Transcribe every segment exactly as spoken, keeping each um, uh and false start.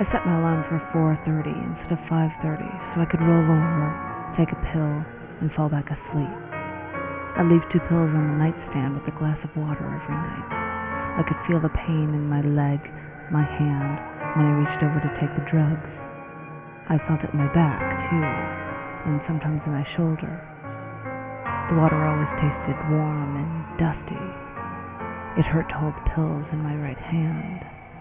I set my alarm for four thirty instead of five thirty so I could roll over, take a pill, and fall back asleep. I'd leave two pills on the nightstand with a glass of water every night. I could feel the pain in my leg, my hand, when I reached over to take the drugs. I felt it in my back, too, and sometimes in my shoulder. The water always tasted warm and dusty. It hurt to hold the pills in my right hand.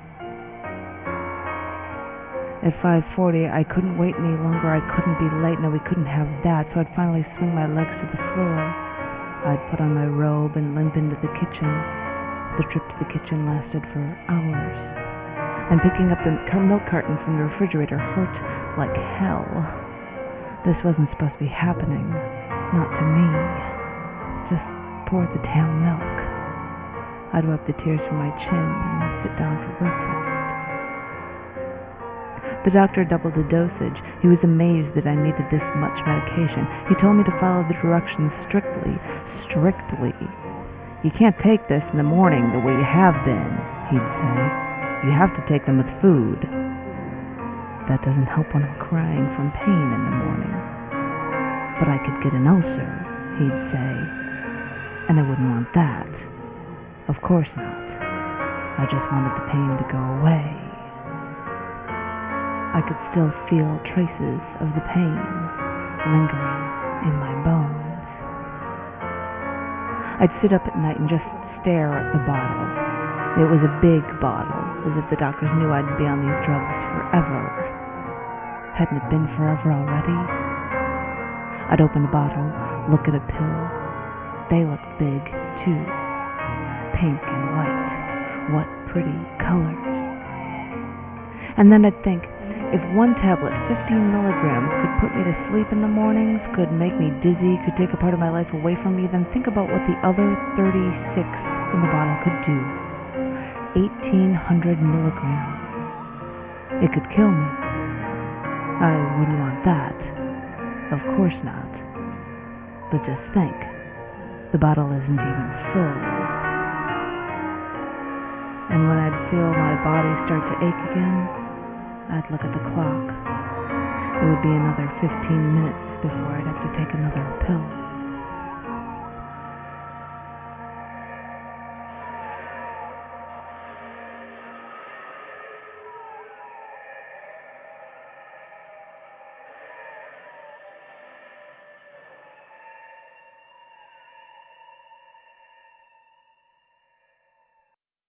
At five forty, I couldn't wait any longer. I couldn't be late. No, we couldn't have that. So I'd finally swing my legs to the floor. I'd put on my robe and limp into the kitchen. The trip to the kitchen lasted for hours. And picking up the milk carton from the refrigerator hurt like hell. This wasn't supposed to be happening. Not to me. Just pour the damn milk. I'd wipe the tears from my chin and sit down for breakfast. The doctor doubled the dosage. He was amazed that I needed this much medication. He told me to follow the directions strictly. Strictly. You can't take this in the morning the way you have been, he'd say. You have to take them with food. That doesn't help when I'm crying from pain in the morning. But I could get an ulcer, he'd say. And I wouldn't want that. Of course not. I just wanted the pain to go away. I could still feel traces of the pain lingering in my bones. I'd sit up at night and just stare at the bottle. It was a big bottle, as if the doctors knew I'd be on these drugs forever. Hadn't it been forever already? I'd open the bottle, look at a pill. They looked big, too. Pink and white. What pretty colors. And then I'd think, if one tablet, fifteen milligrams, could put me to sleep in the mornings, could make me dizzy, could take a part of my life away from me, then think about what the other thirty-six in the bottle could do. eighteen hundred milligrams. It could kill me. I wouldn't want that. Of course not. But just think, the bottle isn't even full. And when I'd feel my body start to ache again, I'd look at the clock. It would be another fifteen minutes before I'd have to take another pill.